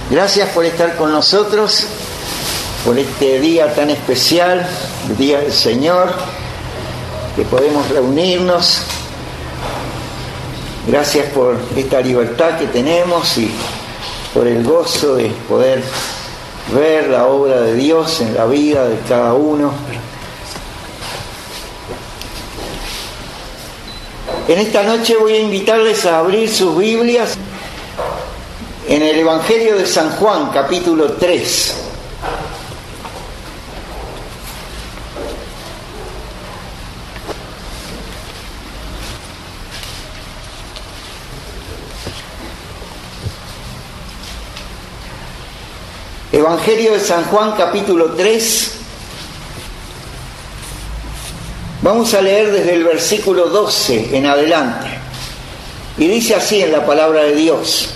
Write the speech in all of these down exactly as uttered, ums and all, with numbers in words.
Gracias por estar con nosotros, por este día tan especial, el Día del Señor, que podemos reunirnos. Gracias por esta libertad que tenemos y por el gozo de poder ver la obra de Dios en la vida de cada uno. En esta noche voy a invitarles a abrir sus Biblias en el Evangelio de San Juan, capítulo tres. Evangelio de San Juan, capítulo tres. Vamos a leer desde el versículo doce en adelante. Y dice así en la palabra de Dios: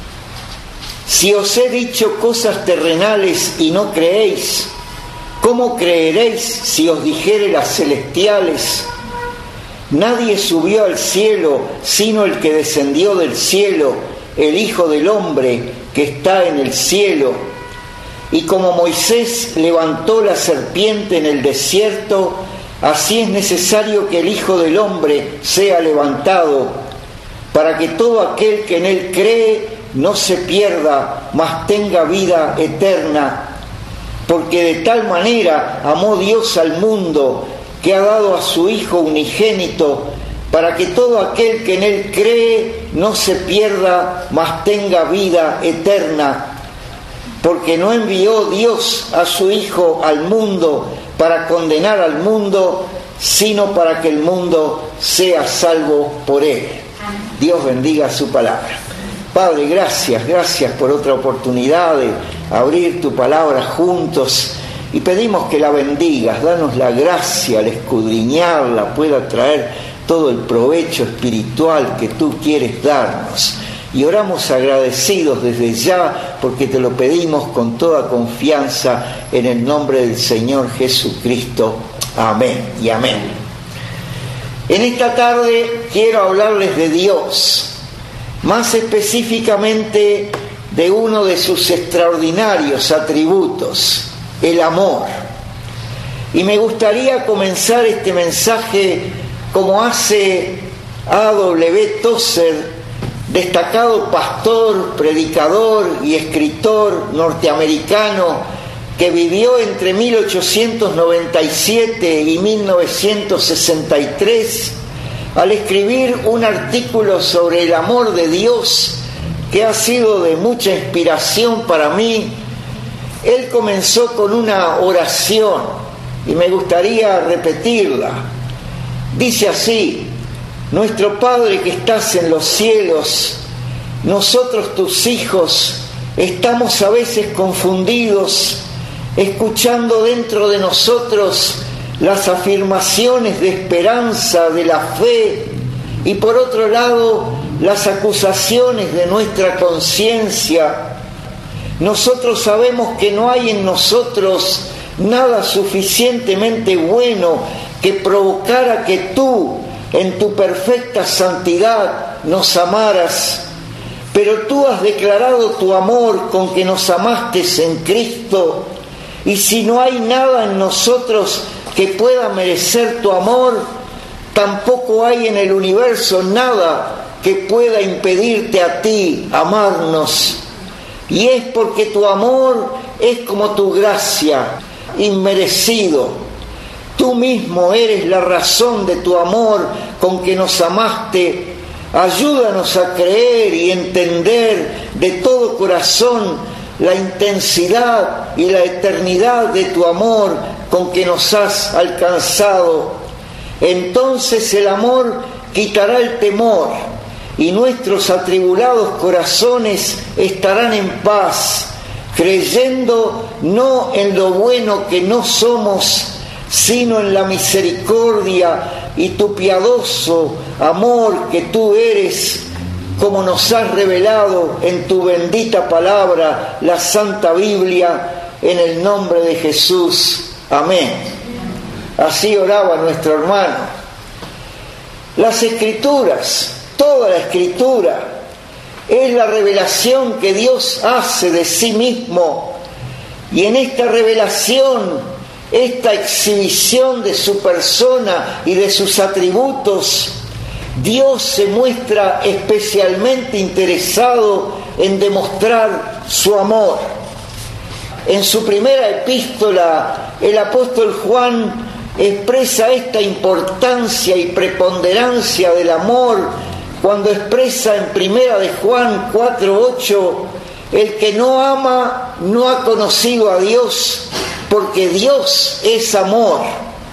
Si os he dicho cosas terrenales y no creéis, ¿cómo creeréis si os dijere las celestiales? Nadie subió al cielo sino el que descendió del cielo, el Hijo del Hombre que está en el cielo. Y como Moisés levantó la serpiente en el desierto, así es necesario que el Hijo del Hombre sea levantado, para que todo aquel que en él cree no se pierda, mas tenga vida eterna. Porque de tal manera amó Dios al mundo, que ha dado a su Hijo unigénito, para que todo aquel que en él cree no se pierda, mas tenga vida eterna. Porque no envió Dios a su Hijo al mundo para condenar al mundo, sino para que el mundo sea salvo por él. Dios bendiga su palabra. Padre, gracias, gracias por otra oportunidad de abrir tu palabra juntos, y pedimos que la bendigas, danos la gracia al escudriñarla, pueda traer todo el provecho espiritual que tú quieres darnos. Y oramos agradecidos desde ya, porque te lo pedimos con toda confianza en el nombre del Señor Jesucristo. Amén y amén. En esta tarde quiero hablarles de Dios, más específicamente de uno de sus extraordinarios atributos, el amor. Y me gustaría comenzar este mensaje como hace A W Tozer, destacado pastor, predicador y escritor norteamericano que vivió entre mil ochocientos noventa y siete y mil novecientos sesenta y tres, al escribir un artículo sobre el amor de Dios que ha sido de mucha inspiración para mí. Él comenzó con una oración y me gustaría repetirla. Dice así: Nuestro Padre que estás en los cielos, nosotros tus hijos estamos a veces confundidos, escuchando dentro de nosotros las afirmaciones de esperanza, de la fe, y por otro lado las acusaciones de nuestra conciencia. Nosotros sabemos que no hay en nosotros nada suficientemente bueno que provocara que tú, en tu perfecta santidad, nos amaras, pero tú has declarado tu amor con que nos amaste en Cristo, y si no hay nada en nosotros que pueda merecer tu amor, tampoco hay en el universo nada que pueda impedirte a ti amarnos. Y es porque tu amor es como tu gracia, inmerecido. Tú mismo eres la razón de tu amor con que nos amaste. Ayúdanos a creer y entender de todo corazón la intensidad y la eternidad de tu amor con que nos has alcanzado. Entonces el amor quitará el temor y nuestros atribulados corazones estarán en paz, creyendo no en lo bueno que no somos, sino en la misericordia y tu piadoso amor que tú eres, como nos has revelado en tu bendita palabra, la Santa Biblia, en el nombre de Jesús. Amén. Así oraba nuestro hermano. Las Escrituras, toda la Escritura, es la revelación que Dios hace de sí mismo. Y en esta revelación, esta exhibición de su persona y de sus atributos, Dios se muestra especialmente interesado en demostrar su amor. En su primera epístola, el apóstol Juan expresa esta importancia y preponderancia del amor cuando expresa en primera de Juan cuatro ocho: el que no ama no ha conocido a Dios, porque Dios es amor.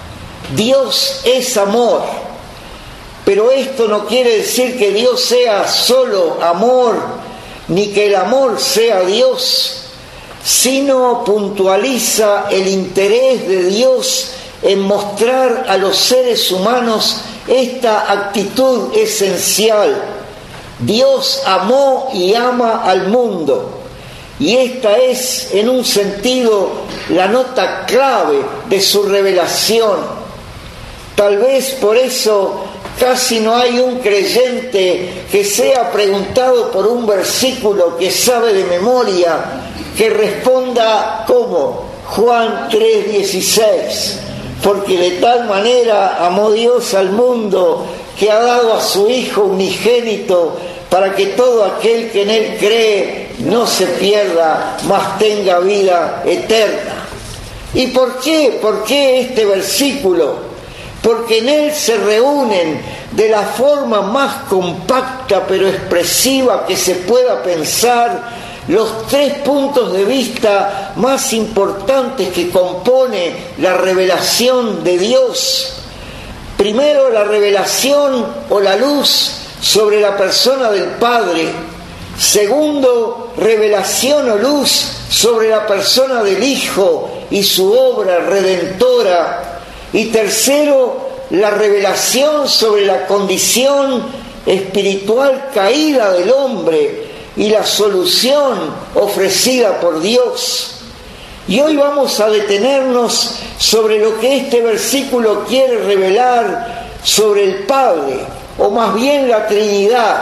Dios es amor. Pero esto no quiere decir que Dios sea solo amor, ni que el amor sea Dios, sino puntualiza el interés de Dios en mostrar a los seres humanos esta actitud esencial. Dios amó y ama al mundo, y esta es, en un sentido, la nota clave de su revelación. Tal vez por eso casi no hay un creyente que sea preguntado por un versículo que sabe de memoria, que responda como Juan tres dieciséis, porque de tal manera amó Dios al mundo que ha dado a su Hijo unigénito, para que todo aquel que en Él cree no se pierda, mas tenga vida eterna. ¿Y por qué? ¿Por qué este versículo? Porque en él se reúnen de la forma más compacta pero expresiva que se pueda pensar los tres puntos de vista más importantes que compone la revelación de Dios. Primero, la revelación o la luz sobre la persona del Padre. Segundo, revelación o luz sobre la persona del Hijo y su obra redentora. Y tercero, la revelación sobre la condición espiritual caída del hombre y la solución ofrecida por Dios. Y hoy vamos a detenernos sobre lo que este versículo quiere revelar sobre el Padre, o más bien la Trinidad.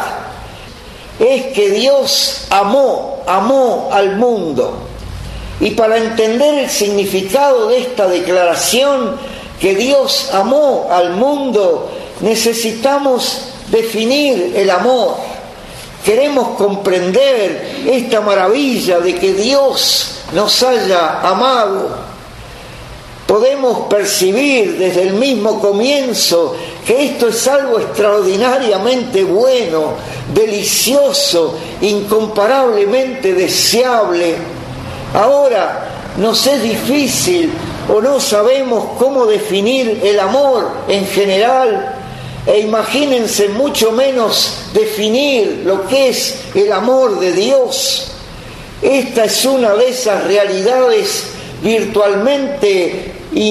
Es que Dios amó, amó al mundo. Y para entender el significado de esta declaración, que Dios amó al mundo, necesitamos definir el amor. Queremos comprender esta maravilla de que Dios nos haya amado. Podemos percibir desde el mismo comienzo que esto es algo extraordinariamente bueno, delicioso, incomparablemente deseable. Ahora, nos es difícil o no sabemos cómo definir el amor en general, e imagínense mucho menos definir lo que es el amor de Dios. Esta es una de esas realidades virtualmente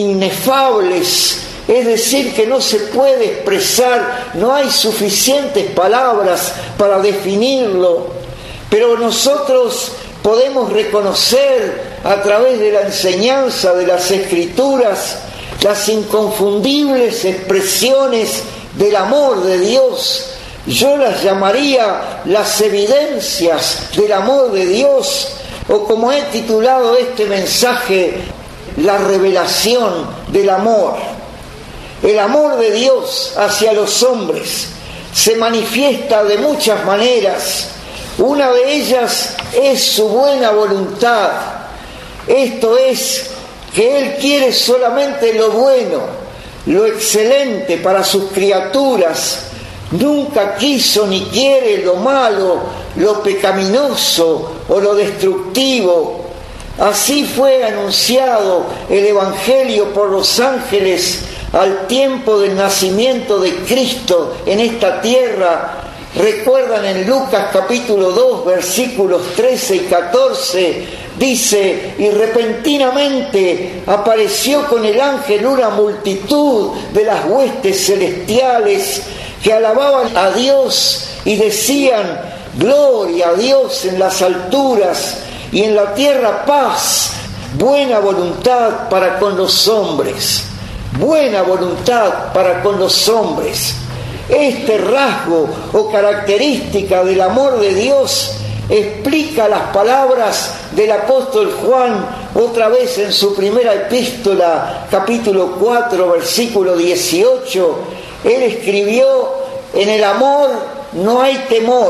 inefables, es decir, que no se puede expresar, no hay suficientes palabras para definirlo, pero nosotros podemos reconocer a través de la enseñanza de las Escrituras las inconfundibles expresiones del amor de Dios. Yo las llamaría las evidencias del amor de Dios, o como he titulado este mensaje, la revelación del amor. El amor de Dios hacia los hombres se manifiesta de muchas maneras. Una de ellas es su buena voluntad. Esto es, que Él quiere solamente lo bueno, lo excelente para sus criaturas. Nunca quiso ni quiere lo malo, lo pecaminoso o lo destructivo. Así fue anunciado el Evangelio por los ángeles al tiempo del nacimiento de Cristo en esta tierra. Recuerdan en Lucas capítulo dos, versículos trece y catorce, dice: y repentinamente apareció con el ángel una multitud de las huestes celestiales que alababan a Dios y decían: gloria a Dios en las alturas y en la tierra paz, buena voluntad para con los hombres. Buena voluntad para con los hombres. Este rasgo o característica del amor de Dios explica las palabras del apóstol Juan otra vez en su primera epístola, capítulo cuatro, versículo dieciocho. Él escribió: en el amor no hay temor,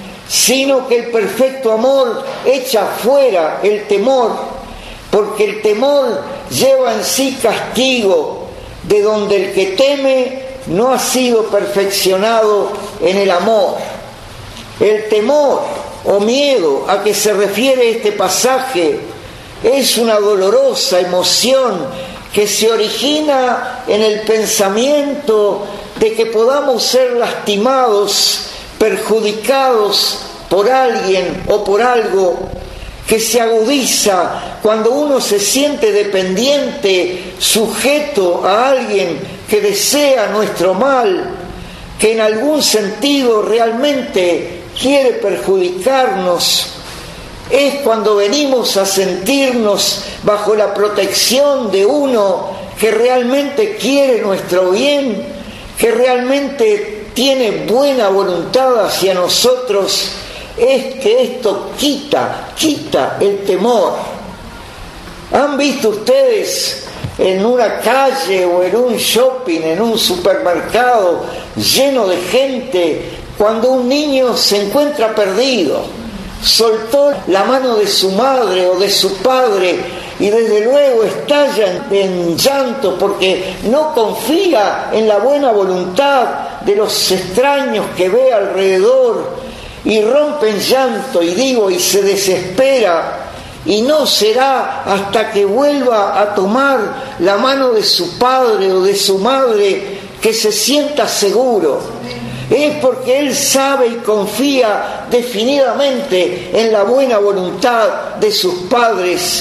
sino que el perfecto amor echa fuera el temor, porque el temor lleva en sí castigo, de donde el que teme no ha sido perfeccionado en el amor. El temor o miedo a que se refiere este pasaje es una dolorosa emoción que se origina en el pensamiento de que podamos ser lastimados, perjudicados por alguien o por algo, que se agudiza cuando uno se siente dependiente, sujeto a alguien que desea nuestro mal, que en algún sentido realmente quiere perjudicarnos. Es cuando venimos a sentirnos bajo la protección de uno que realmente quiere nuestro bien, que realmente tiene buena voluntad hacia nosotros. Es que esto quita, quita el temor. ¿Han visto ustedes en una calle o en un shopping, en un supermercado lleno de gente, cuando un niño se encuentra perdido, soltó la mano de su madre o de su padre y desde luego estalla en, en llanto porque no confía en la buena voluntad de los extraños que ve alrededor, y rompe en llanto, y digo, y se desespera, y no será hasta que vuelva a tomar la mano de su padre o de su madre que se sienta seguro? Es porque él sabe y confía definidamente en la buena voluntad de sus padres.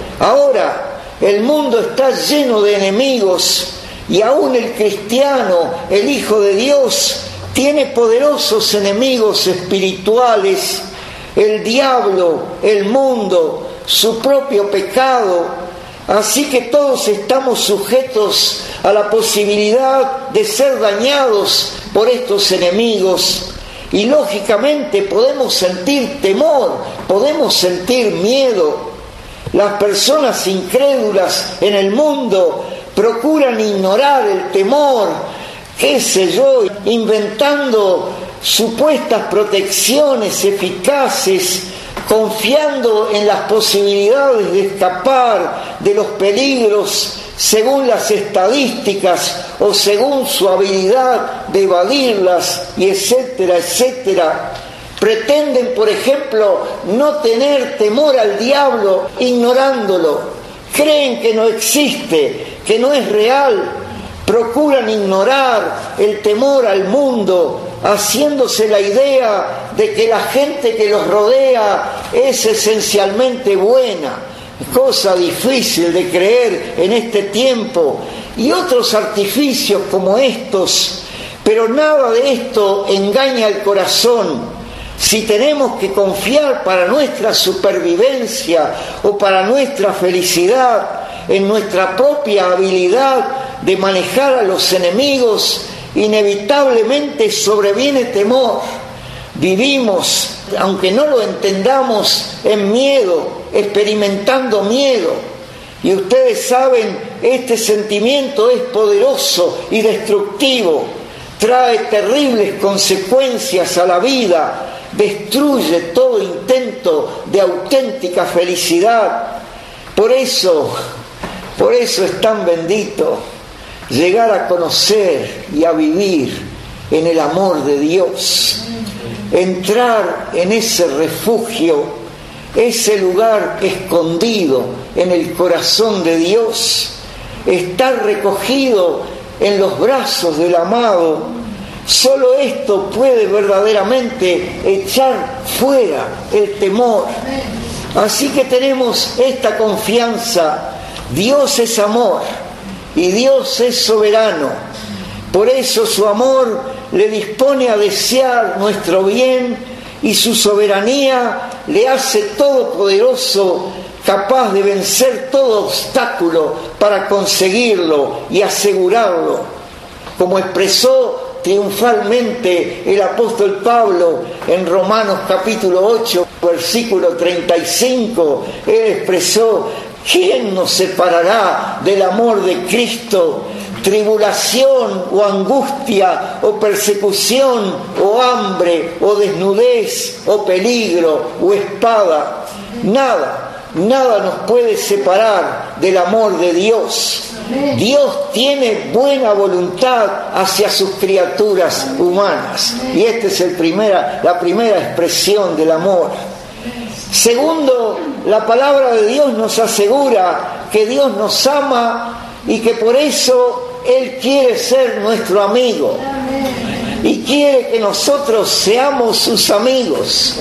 Ahora, el mundo está lleno de enemigos, y aún el cristiano, el Hijo de Dios, tiene poderosos enemigos espirituales: el diablo, el mundo, su propio pecado. Así que todos estamos sujetos a la posibilidad de ser dañados por estos enemigos. Y lógicamente podemos sentir temor, podemos sentir miedo. Las personas incrédulas en el mundo procuran ignorar el temor, qué sé yo, inventando supuestas protecciones eficaces, confiando en las posibilidades de escapar de los peligros según las estadísticas o según su habilidad de evadirlas, y etcétera, etcétera. Pretenden, por ejemplo, no tener temor al diablo ignorándolo. Creen que no existe, que no es real. Procuran ignorar el temor al mundo, haciéndose la idea de que la gente que los rodea es esencialmente buena, cosa difícil de creer en este tiempo, y otros artificios como estos. Pero nada de esto engaña el corazón. Si tenemos que confiar para nuestra supervivencia o para nuestra felicidad en nuestra propia habilidad de manejar a los enemigos, inevitablemente sobreviene temor. Vivimos, aunque no lo entendamos, en miedo, experimentando miedo. Y ustedes saben, este sentimiento es poderoso y destructivo. Trae terribles consecuencias a la vida, destruye todo intento de auténtica felicidad. Por eso, por eso es tan bendito llegar a conocer y a vivir en el amor de Dios, entrar en ese refugio, ese lugar escondido en el corazón de Dios, estar recogido en los brazos del amado. Solo esto puede verdaderamente echar fuera el temor. Así que tenemos esta confianza: Dios es amor y Dios es soberano. Por eso su amor le dispone a desear nuestro bien, y su soberanía le hace todopoderoso, capaz de vencer todo obstáculo para conseguirlo y asegurarlo. Como expresó triunfalmente el apóstol Pablo en Romanos capítulo ocho, versículo treinta y cinco. Él expresó: ¿quién nos separará del amor de Cristo? Tribulación o angustia o persecución o hambre o desnudez o peligro o espada. Nada, nada nos puede separar del amor de Dios. Dios tiene buena voluntad hacia sus criaturas humanas. Y esta es el primera, la primera expresión del amor. Segundo, la palabra de Dios nos asegura que Dios nos ama y que por eso Él quiere ser nuestro amigo. Y quiere que nosotros seamos sus amigos.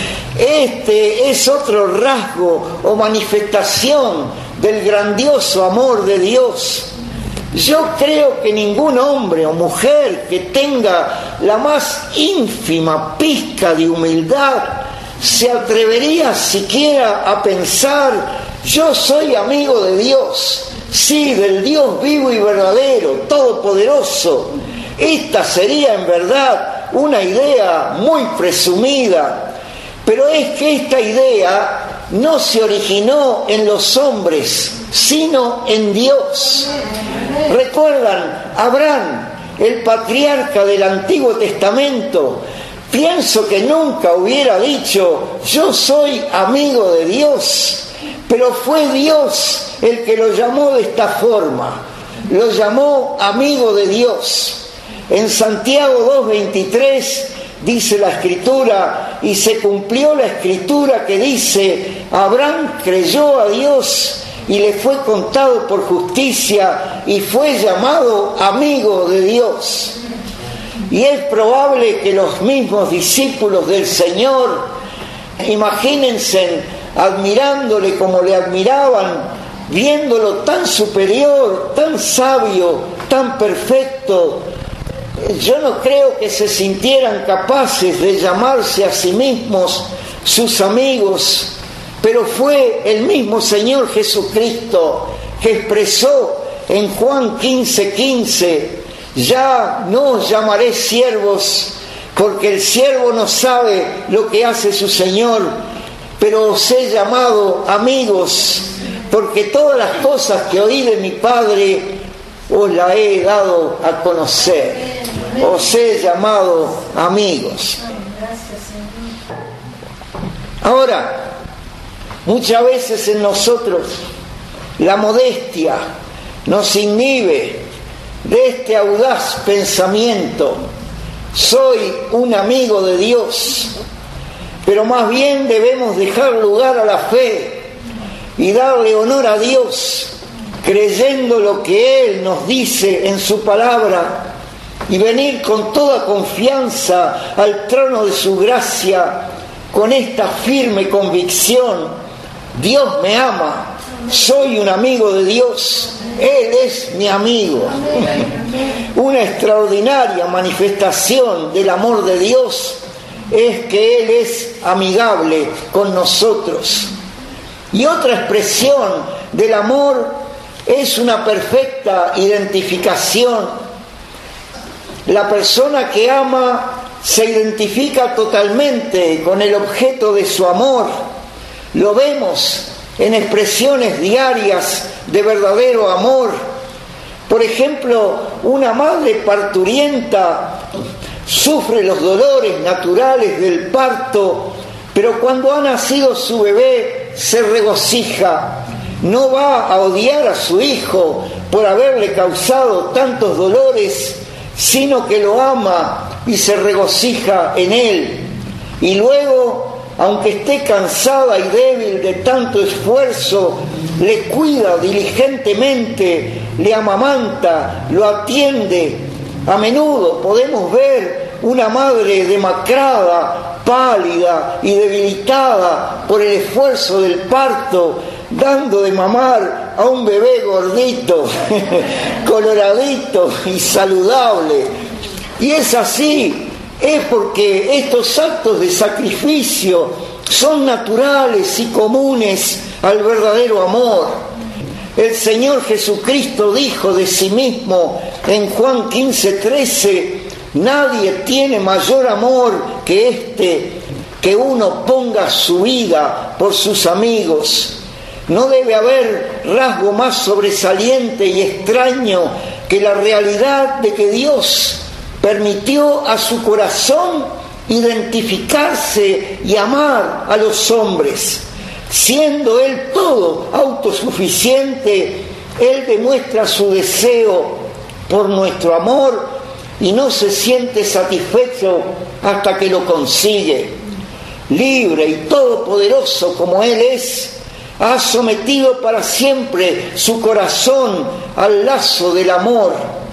Este es otro rasgo o manifestación del grandioso amor de Dios. Yo creo que ningún hombre o mujer que tenga la más ínfima pizca de humildad se atrevería siquiera a pensar: yo soy amigo de Dios, sí, del Dios vivo y verdadero, todopoderoso. Esta sería en verdad una idea muy presumida, pero es que esta idea no se originó en los hombres, sino en Dios. ¿Recuerdan? Abraham, el patriarca del Antiguo Testamento, pienso que nunca hubiera dicho: yo soy amigo de Dios, pero fue Dios el que lo llamó de esta forma, lo llamó amigo de Dios. En Santiago dos veintitrés dice la Escritura, y se cumplió la Escritura que dice: Abraham creyó a Dios y le fue contado por justicia y fue llamado amigo de Dios. Y es probable que los mismos discípulos del Señor, imagínense, admirándole como le admiraban, viéndolo tan superior, tan sabio, tan perfecto, yo no creo que se sintieran capaces de llamarse a sí mismos sus amigos, pero fue el mismo Señor Jesucristo que expresó en Juan quince quince: ya no os llamaré siervos, porque el siervo no sabe lo que hace su Señor, pero os he llamado amigos, porque todas las cosas que oí de mi Padre os las he dado a conocer. Os he llamado amigos. Ahora, muchas veces en nosotros la modestia nos inhibe de este audaz pensamiento: soy un amigo de Dios. Pero más bien debemos dejar lugar a la fe y darle honor a Dios, creyendo lo que Él nos dice en su palabra, y venir con toda confianza al trono de su gracia con esta firme convicción: Dios me ama, soy un amigo de Dios, Él es mi amigo. Una extraordinaria manifestación del amor de Dios es que Él es amigable con nosotros. Y otra expresión del amor es una perfecta identificación. La persona que ama se identifica totalmente con el objeto de su amor. Lo vemos en expresiones diarias de verdadero amor. Por ejemplo, una madre parturienta sufre los dolores naturales del parto, pero cuando ha nacido su bebé se regocija. No va a odiar a su hijo por haberle causado tantos dolores, sino que lo ama y se regocija en él. Y luego, aunque esté cansada y débil de tanto esfuerzo, le cuida diligentemente, le amamanta, lo atiende. A menudo podemos ver una madre demacrada, pálida y debilitada por el esfuerzo del parto, dando de mamar a un bebé gordito, coloradito y saludable. Y es así, es porque estos actos de sacrificio son naturales y comunes al verdadero amor. El Señor Jesucristo dijo de sí mismo en Juan quince trece: Nadie tiene mayor amor que este, que uno ponga su vida por sus amigos. No debe haber rasgo más sobresaliente y extraño que la realidad de que Dios permitió a su corazón identificarse y amar a los hombres. Siendo Él todo autosuficiente, Él demuestra su deseo por nuestro amor y no se siente satisfecho hasta que lo consigue. Libre y todopoderoso como Él es, ha sometido para siempre su corazón al lazo del amor.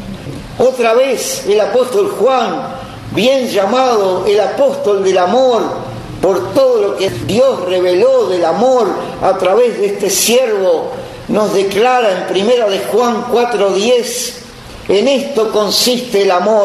Otra vez el apóstol Juan, bien llamado el apóstol del amor, por todo lo que Dios reveló del amor a través de este siervo, nos declara en primera de Juan cuatro diez: en esto consiste el amor,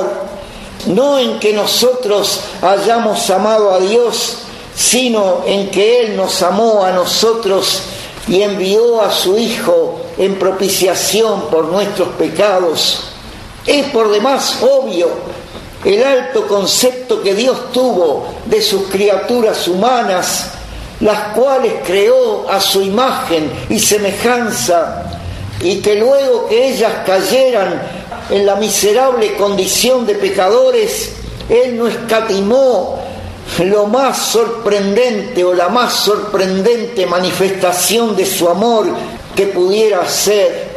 no en que nosotros hayamos amado a Dios, sino en que Él nos amó a nosotros y envió a su Hijo en propiciación por nuestros pecados. Es por demás obvio el alto concepto que Dios tuvo de sus criaturas humanas, las cuales creó a su imagen y semejanza, y que luego que ellas cayeran en la miserable condición de pecadores, Él no escatimó lo más sorprendente o la más sorprendente manifestación de su amor que pudiera ser: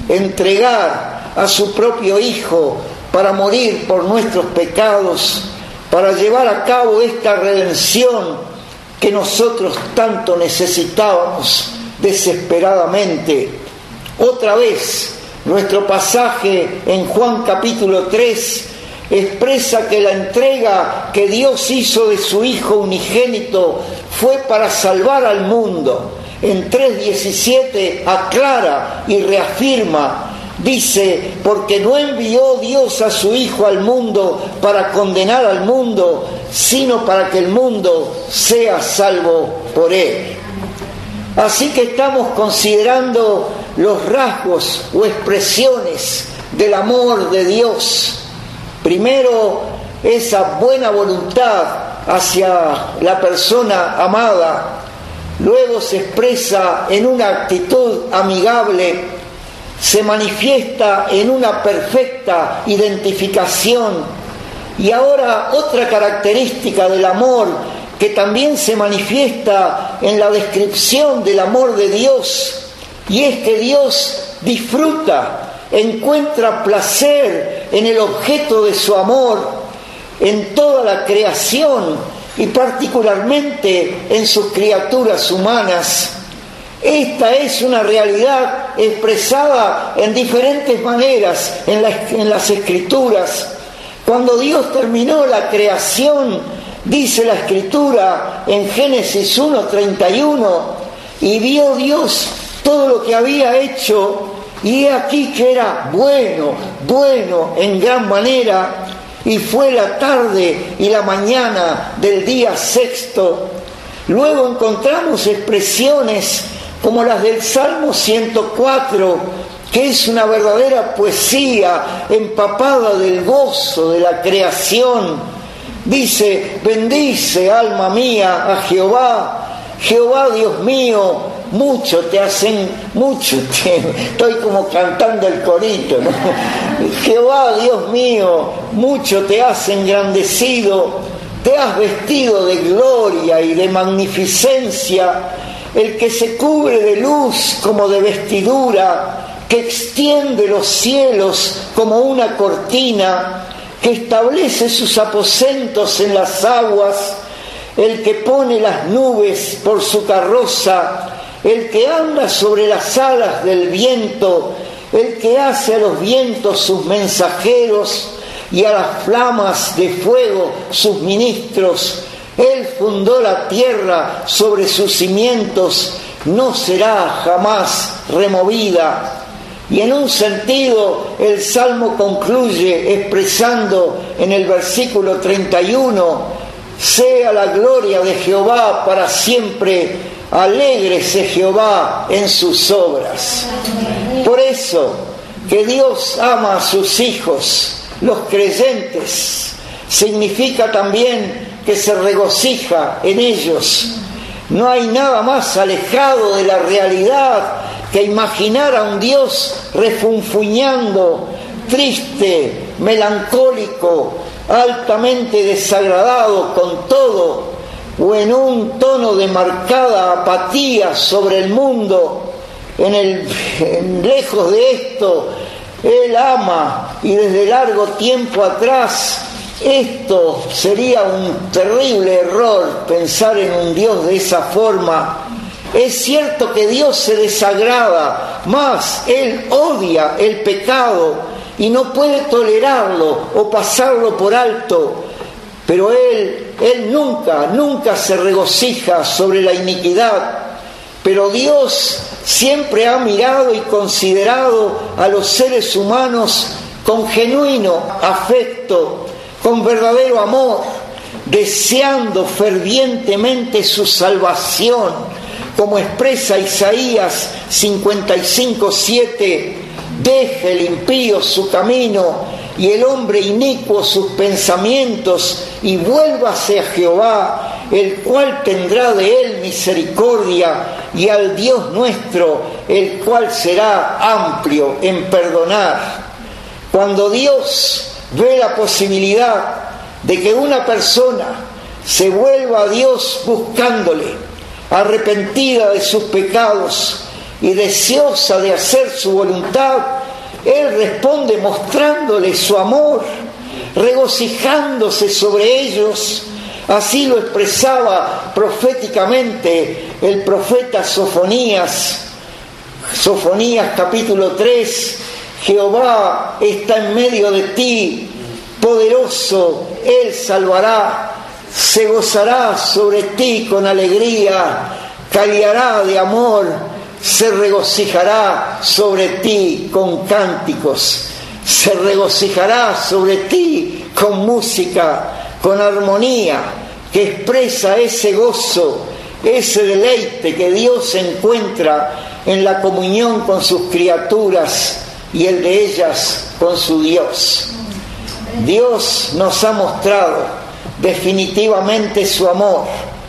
entregar a su propio Hijo para morir por nuestros pecados, para llevar a cabo esta redención que nosotros tanto necesitábamos desesperadamente. Otra vez, nuestro pasaje en Juan capítulo tres expresa que la entrega que Dios hizo de su Hijo unigénito fue para salvar al mundo. En tres diecisiete aclara y reafirma, dice: porque no envió Dios a su Hijo al mundo para condenar al mundo, sino para que el mundo sea salvo por Él. Así que estamos considerando los rasgos o expresiones del amor de Dios. Primero, esa buena voluntad hacia la persona amada. Luego se expresa en una actitud amigable, se manifiesta en una perfecta identificación. Y ahora otra característica del amor que también se manifiesta en la descripción del amor de Dios, y es que Dios disfruta, encuentra placer en el objeto de su amor, en toda la creación y particularmente en sus criaturas humanas. Esta es una realidad expresada en diferentes maneras en, la, en las Escrituras. Cuando Dios terminó la creación, dice la Escritura en Génesis uno treinta y uno: y vio Dios todo lo que había hecho, y he aquí que era bueno, bueno en gran manera, y fue la tarde y la mañana del día sexto. Luego encontramos expresiones como las del Salmo ciento cuatro, que es una verdadera poesía empapada del gozo de la creación. Dice: bendice, alma mía, a Jehová, Jehová Dios mío, mucho te hacen, mucho te, estoy como cantando el corito, ¿no? Jehová Dios mío, mucho te has engrandecido, te has vestido de gloria y de magnificencia, el que se cubre de luz como de vestidura, que extiende los cielos como una cortina, que establece sus aposentos en las aguas, el que pone las nubes por su carroza, el que anda sobre las alas del viento, el que hace a los vientos sus mensajeros y a las flamas de fuego sus ministros. Él fundó la tierra sobre sus cimientos, no será jamás removida. Y en un sentido, el Salmo concluye expresando en el versículo treinta y uno: sea la gloria de Jehová para siempre, alégrese Jehová en sus obras. Por eso, que Dios ama a sus hijos, los creyentes. Significa también que se regocija en ellos. No hay nada más alejado de la realidad que imaginar a un Dios refunfuñando, triste, melancólico, altamente desagradado con todo, o en un tono de marcada apatía sobre el mundo. En el, en, lejos de esto, Él ama, y desde largo tiempo atrás. Esto sería un terrible error, pensar en un Dios de esa forma. Es cierto que Dios se desagrada, mas Él odia el pecado y no puede tolerarlo o pasarlo por alto. Pero Él, Él nunca, nunca se regocija sobre la iniquidad. Pero Dios siempre ha mirado y considerado a los seres humanos con genuino afecto, con verdadero amor, deseando fervientemente su salvación, como expresa Isaías cincuenta y cinco, siete, deje el impío su camino y el hombre inicuo sus pensamientos y vuélvase a Jehová, el cual tendrá de él misericordia, y al Dios nuestro, el cual será amplio en perdonar. Cuando Dios ve la posibilidad de que una persona se vuelva a Dios buscándole, arrepentida de sus pecados y deseosa de hacer su voluntad, Él responde mostrándole su amor, regocijándose sobre ellos. Así lo expresaba proféticamente el profeta Sofonías. Sofonías capítulo tres: Jehová está en medio de ti, poderoso, Él salvará, se gozará sobre ti con alegría, callará de amor, se regocijará sobre ti con cánticos, se regocijará sobre ti con música, con armonía, que expresa ese gozo, ese deleite que Dios encuentra en la comunión con sus criaturas y el de ellas con su Dios. Dios nos ha mostrado definitivamente su amor.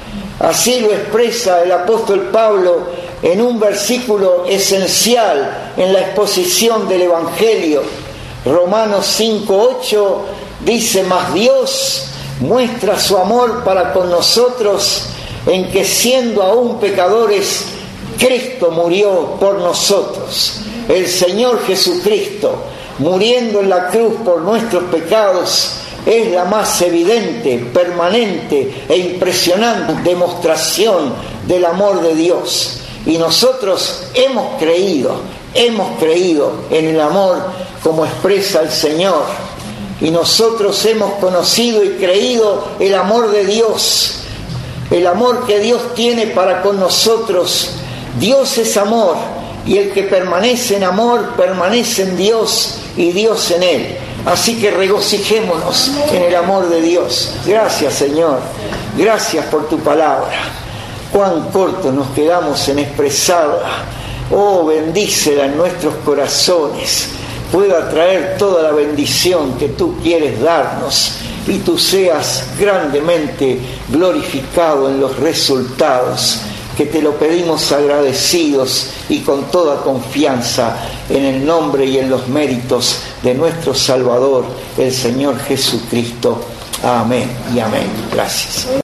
Así lo expresa el apóstol Pablo en un versículo esencial en la exposición del Evangelio. Romanos cinco, ocho dice: mas Dios muestra su amor para con nosotros en que, siendo aún pecadores, Cristo murió por nosotros. El Señor Jesucristo, muriendo en la cruz por nuestros pecados, es la más evidente, permanente e impresionante demostración del amor de Dios. Y nosotros hemos creído, hemos creído en el amor como expresa el Señor. Y nosotros hemos conocido y creído el amor de Dios, el amor que Dios tiene para con nosotros. Dios es amor, y el que permanece en amor permanece en Dios y Dios en él. Así que regocijémonos en el amor de Dios. Gracias, Señor, gracias por tu palabra. Cuán corto nos quedamos en expresarla. Oh, bendícela en nuestros corazones, pueda traer toda la bendición que tú quieres darnos, y tú seas grandemente glorificado en los resultados, que te lo pedimos agradecidos y con toda confianza, en el nombre y en los méritos de nuestro Salvador, el Señor Jesucristo. Amén y amén. Gracias.